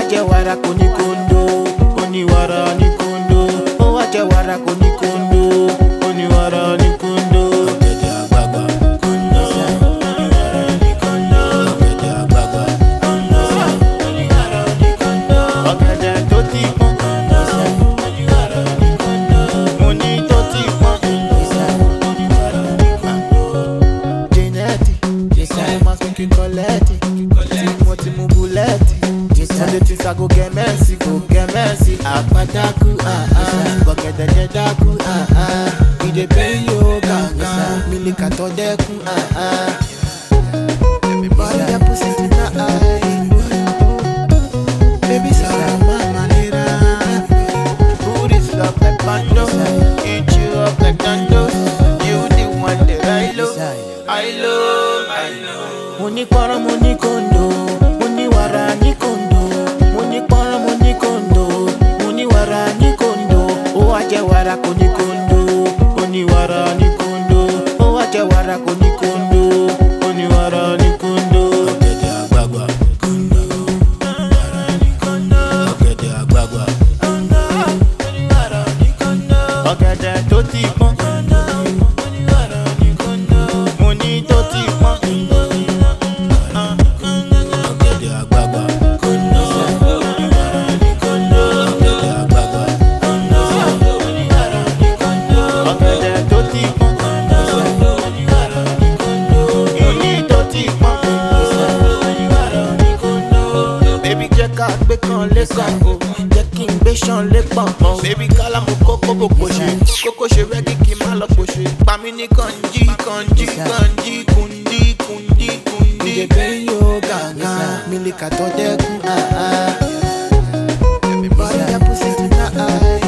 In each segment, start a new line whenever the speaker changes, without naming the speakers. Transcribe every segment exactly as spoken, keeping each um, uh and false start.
jẹ wàrà kò ní kondo, oníwàrà ní kondo. Ó wá jẹ wàrà kò ní kondo, oníwàrà ní kondo. Ọ̀gẹ̀dẹ̀ àgbagbà kondo, oníwàrà ní kondo. Ọ̀gẹ̀dẹ̀ àgbagbà kondo, oníwàrà ní kondo. Ọ̀gẹ̀dẹ̀ tó ti pọ́n kondo, oníwàrà ní kondo. Mo ní tó ti pọ́n kondo, oníwàrà ní kondo. Janetti, come and make you collect it. Mo ti mu bullet. Monday things I go get messy, go get messy. Akpadaku, ah ah, bọ̀gẹ̀dẹ̀ jẹ dákú, ah ah. We dey pay you gangan, milika tó dẹ́kun, ah ah. Everybody get pussy tonight. Baby sorry, mama nira. Put this up like bando, eat you up like Nando's. You the one that I love, I love, I love. Mo ní pọ́nrọ́, mo ní kondo, mo ní wàrà ní kondo. Mo ní pọ́nrọ́, mo ní kondo, mo ní wàrà ní kondo. Ó wá jẹ wàrà kò ní kondo, ó ní wàrà ní kondo. Ó wá jẹ wàrà kò ní kondo, ó ní wàrà ní kondo. Ọ̀gẹ̀dẹ̀ àgbagbà kondo, wàrà ní kondo. Ọ̀gẹ̀dẹ̀ àgbagbà kondo, oníwàrà ní kondo. Ọ̀gẹ̀dẹ̀ tó ti pọ́n kondo, oníwàrà ní kondo. Mo ní tó ti pọ́n kondo. Ọ̀gẹ̀dẹ̀ àgbagbà kondo, oníwàrà ní kondo. Ọ̀gẹ̀dẹ̀ àgbagbà kondo, oníwàrà ní kondo. Ọ̀gẹ̀dẹ̀ tó ti pọ́n kondo, oníwàrà ní kondo. Mo ní tó ti pọ́n kondo, oníwàrà ní kondo. Baby jẹ́ ká gbé kan lẹ́kàn o, jẹ́ kí n gbé ṣan lẹ́pọ̀n o. Baby kálá mo kókó bò pòṣe, kókó ṣe rẹ́gí kí n má lọ pòṣe. Pàmí ní kànjí, kànjí, kànjí, kùndí, kùndí, kùndí. We dey pay you gangan, milika tó dẹ́kun, ah ah. Everybody get pussy tonight.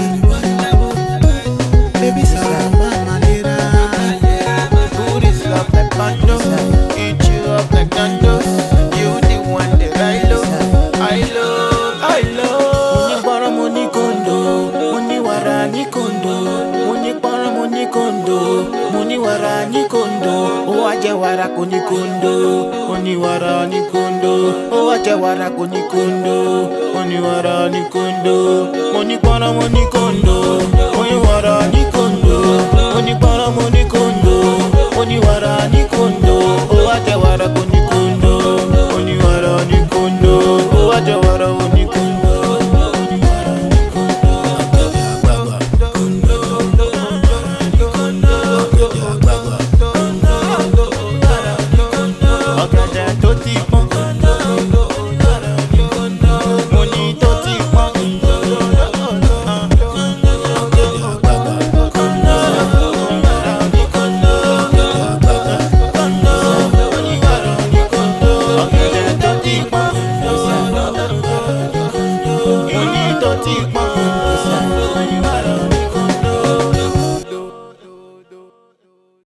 Baby sorry, mama nira. Put this up like bando, eat you up like Nando's. You the one that I love, I love, I love. Mo ní pọ́nrọ́, mo ní kondo, mo ní wàrà ní kondo. Mo ní pọ́nrọ́, mo ní kondo, mo ní wàrà ní kondo. Ó wá jẹ wàrà kò ní kondo, oníwàrà ní kondo. Ó wá jẹ wàrà kò ní kondo, oníwàrà ní kondo. Mo ní pọ́nrọ́, mo ní kondo, mo ní wàrà ní kondo. Mo ní pọ́nrọ́, mo ní kondo, mo ní wàrà ní kondo. Ó wá jẹ wàrà kò ní